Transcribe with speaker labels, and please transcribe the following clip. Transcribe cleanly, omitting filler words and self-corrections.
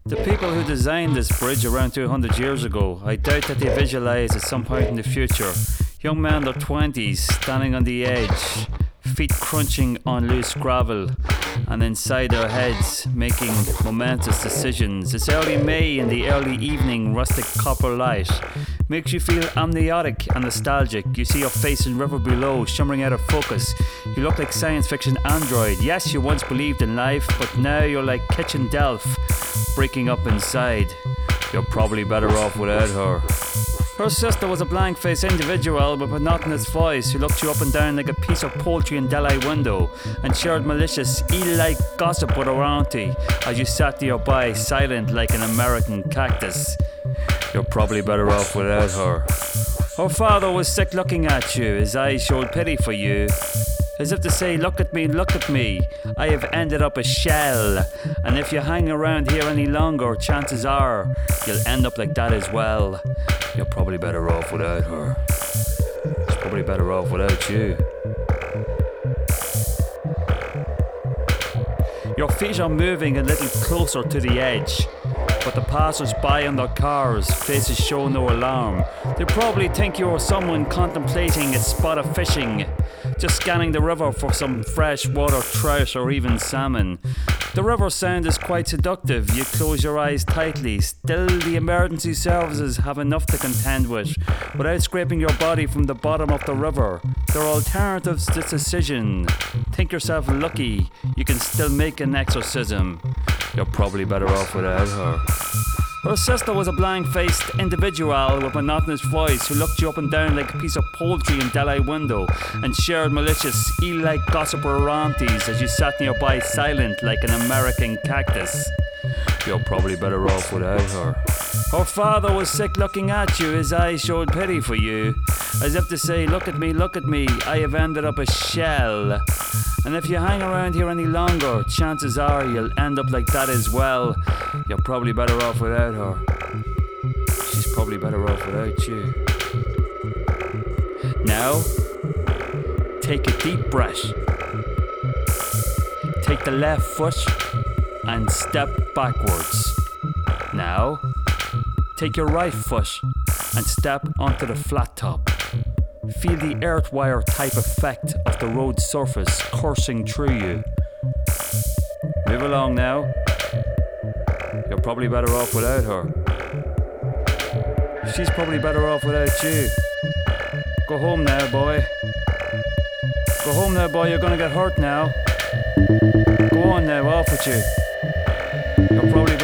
Speaker 1: The people who designed this bridge around 200 years ago, I doubt that they visualised at some point in the future young men in their 20s standing on the edge, feet crunching on loose gravel, and inside their heads making momentous decisions. It's early May in the early evening, rustic copper light makes you feel amniotic and nostalgic. You see your face in river below, shimmering out of focus. You look like science fiction android. Yes, you once believed in life, but now you're like Kitchen Delph, breaking up inside. You're probably better off without her. Her sister was a blank-faced individual with monotonous voice who looked you up and down like a piece of poultry in Delhi window and shared malicious, eel-like gossip with her auntie as you sat nearby, silent like an American cactus. You're probably better off without her. Her father was sick looking at you, his eyes showed pity for you, as if to say, look at me, I have ended up a shell, and if you hang around here any longer, chances are you'll end up like that as well. You're probably better off without her. She's probably better off without you. Your feet are moving a little closer to the edge, but the passers-by on their cars, faces show no alarm. They probably think you're someone contemplating a spot of fishing, just scanning the river for some freshwater trout or even salmon. The river sound is quite seductive. You close your eyes tightly. Still, the emergency services have enough to contend with without scraping your body from the bottom of the river. There are alternatives to decision. Think yourself lucky. You can still make an exorcism. You're probably better off without her. Her sister was a blank-faced individual with a monotonous voice who looked you up and down like a piece of poultry in Delhi window and shared malicious, eel-like gossip with her aunties as you sat nearby silent like an American cactus. You're probably better off without her. Her father was sick looking at you, his eyes showed pity for you, as if to say, look at me, I have ended up a shell. And if you hang around here any longer, chances are you'll end up like that as well. You're probably better off without her. She's probably better off without you. Now, take a deep breath. Take the left foot and step backwards. Now, take your right foot and step onto the flat top. Feel the earth wire type effect of the road surface coursing through you. Move along now. You're probably better off without her. She's probably better off without you. Go home now, boy. Go home now, boy. You're gonna get hurt now. Go on now, off with you. You're probably